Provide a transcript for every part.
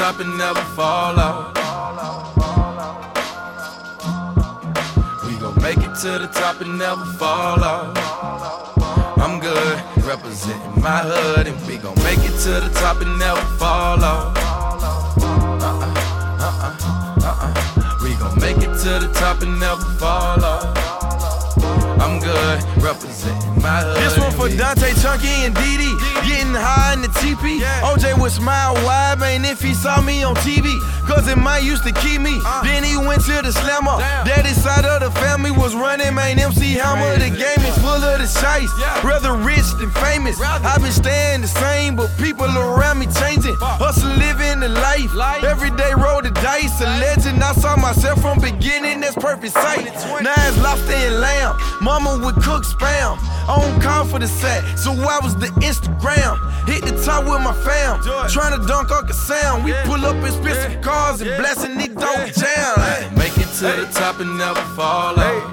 top and never fall off. We gon' make it to the top and never fall off. I'm good, representing my hood, and we gon' make it to the top and never fall off. We gon' make it to the top and never fall off. I'm good, representing my hood. This one for Dante, Chunky, and Didi. Getting high in the teepee. OJ would smile wide, man, if he saw me on TV. Cause it might used to keep me. Then he went to the slammer. Daddy's side of the family was running, man, MC Hammer. The game is full of the shice. Rather rich than famous. I've been staying the same, but people around me changing. Hustle living the life. Every day roll the dice. A legend, I saw myself from beginning, that's perfect sight. Now it's lobster and lamb. Mama would cook spam. On call for the sack, so I was the Instagram. Hit the top with my fam, tryna dunk Uncle Sam. We pull up expensive cars and blasting these dope jams. Make it to the top and never fall off.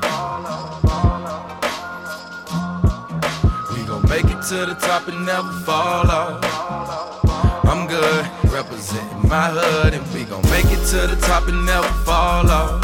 We gon' make it to the top and never fall off. I'm good, representing my hood, and we gon' make it to the top and never fall off.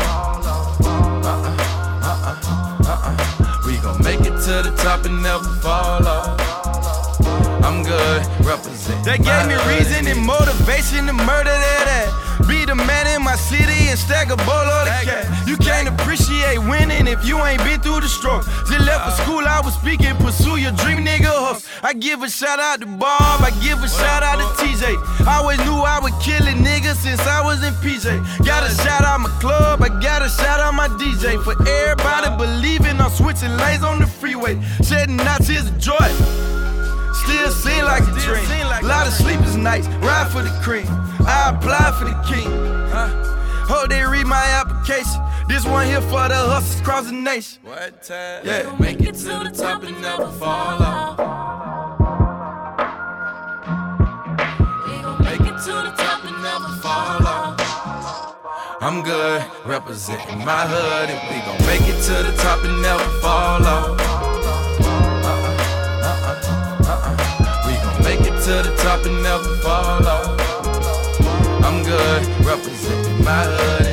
We gon' make it to the top and never fall off. I'm good, representing. They gave me reason and motivation to murder that. Be the man in my city and stack a bowl of the cat. You can't appreciate winning if you ain't been through the struggle. Just left for school, I was speaking, pursue your dream, nigga. Hustle. I give a shout out to Bob, I give a shout out to TJ. I always knew I would kill a nigga since I was in PJ. Gotta shout out my club, I gotta shout out my DJ. For everybody believing I'm switching lanes on the freeway. Shedding out tears of joy. Still seem like a dream. Lot of sleepless nights, ride for the cream. I apply for the king. Hope they read my application. This one here for the hustlers across the nation. What time? Yeah. Make it to the top and never fall off. We gon' make it to the top and never fall off. I'm good, representing my hood, and we gon' make it to the top and never fall off. Make it to the top and never fall off. I'm good, representing my hood.